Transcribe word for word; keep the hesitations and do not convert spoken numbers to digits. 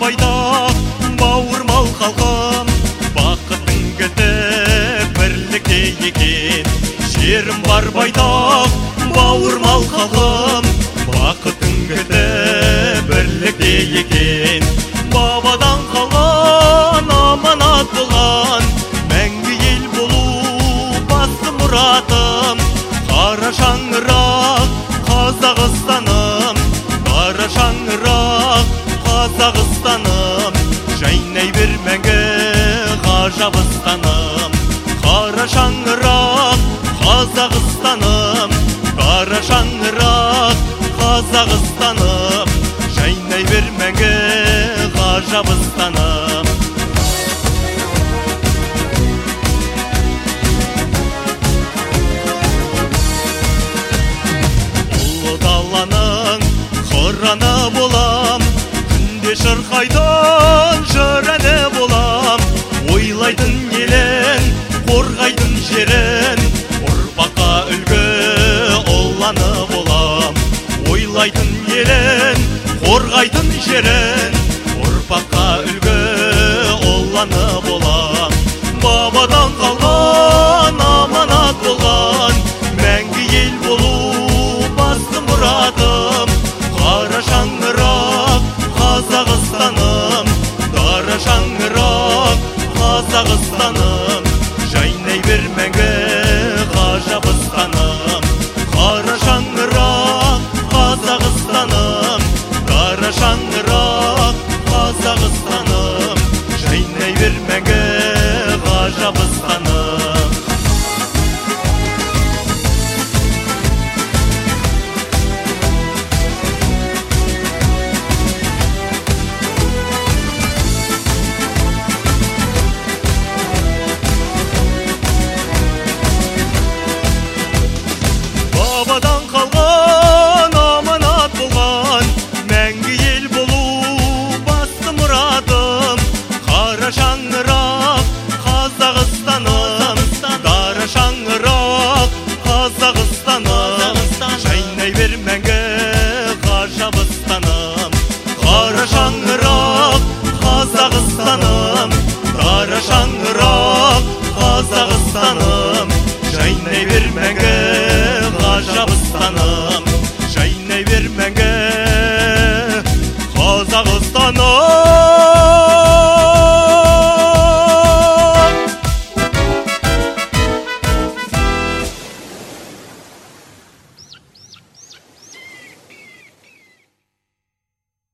байдақ, бауырмал халқым, бақытың кілті бірлікте екен. Жерім бар байдақ, бауырмал халқым, бақытың кілті бірлікте екен. Бабадан қалған аманат болған, мәңгі ел болу басты мұратым. Қара шаңырақ Қазақстаным, қара шаңырақ Қазақстаным, жайнай бер мәңгі ғажабыстаным. Қара шаңырақ Қазақстаным, қара шаңырақ Қазақстаным, жайнай бер мәңгі ғажабыстаным. Ұлы даланың қыраны болам, күнде шырқайтын жыр әні болам. Ойлайтын елін, қорғайтын жерін, ұрпаққа үлгі ұланы болам. Ойлайтын елін, қорғайтын жерін, ұрпаққа үлгі ұланы болам. Бабадан қалған аманат болған, мәңгі ел болу басты мұратым. Қара шаңырақ Қазақстаным, қара шаңырақ Қазақстаным, жайнай бер мәңгі ғажабыстаным. Қара шаңырақ Қазақстаным, қара шаңырақ Қазақстаным, жайнай бер мәңгі ғажабыстаным. Бабадан қалған аманат болған, мәңгі ел болу басты мұратым. Қара шаңырақ Қазақстаным, қара шаңырақ Қазақстаным, жайнай бер мәңгі ғажабыстаным. Қара шаңырақ Қазақстаным, қара шаңырақ Қазақстаным, жайнай бер мәңгі ғажабыстаным, жайнай бер мәңгі Қазақстаным.